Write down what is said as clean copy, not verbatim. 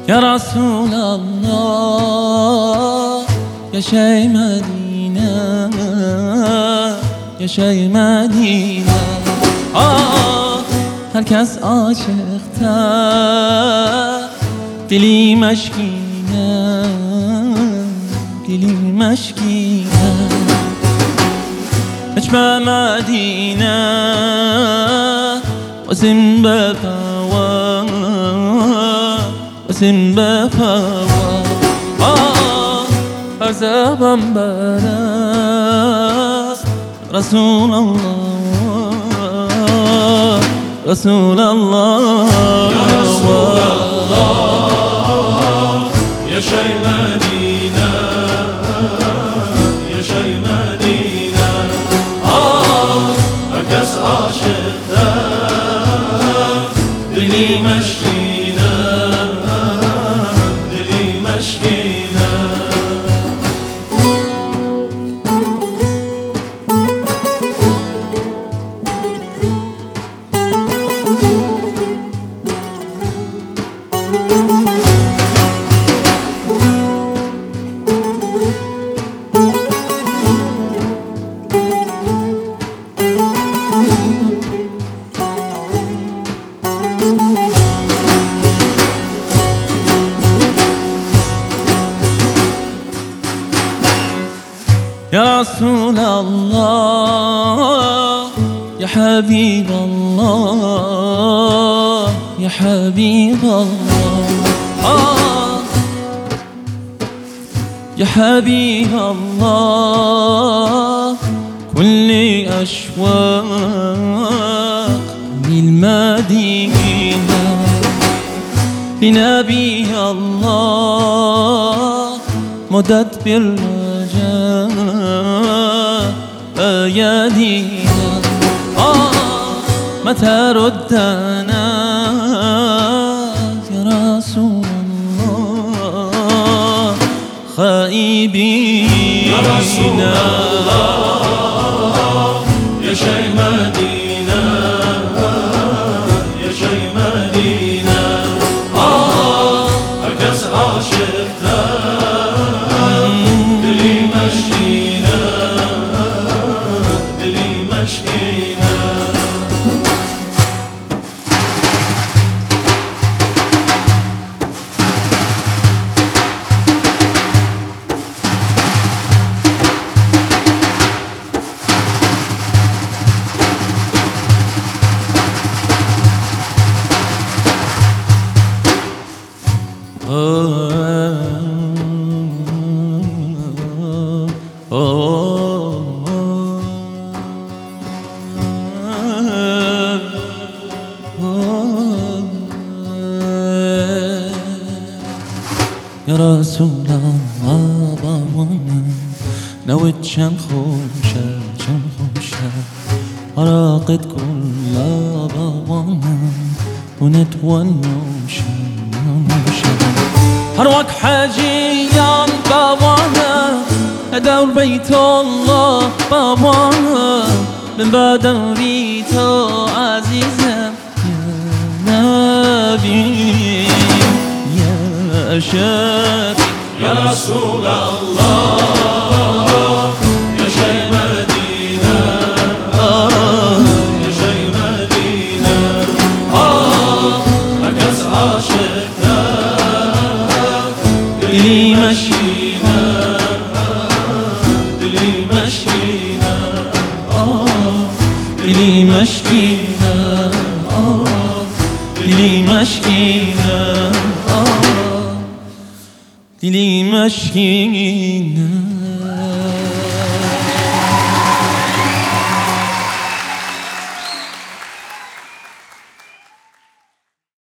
Ya Resulallah, yaşay Medine, yaşay Medine. Ah, herkes aşıkta, dilim aşkine, dilim aşkine. Eçme Medine, واسم بفوا واسم بفوا أرزابم برا رسول الله رسول الله يا رسول الله يا شي مدينة يا شي مدينة أكس عاشق دلی مشکینه دلی مشکینه يا رسول الله يا حبيب الله يا حبيب الله يا حبيب الله كل أشواق للمدينة لنبي الله مدد بالرجاء أيادينا متى ردنا يا رسول الله خائبين يا رسول الله يا شي مدينة يا شي مدينة أكس عاشق دلی مشکینه دلی مشکینه يا رسول الله بابانا نويت شن خوشة أراقد كل بابانا ونتونى وشا هروك حاجيان بابانا أدور بيت الله بابانا من بعد ريتو عزيزة يا نبي يا رسول الله يا شي مدينة يا شي مدينة أكس عاشقنا دلي مشكينة دلي مشكينة دلي مشكينة دلي مشكينة دلي مشكينة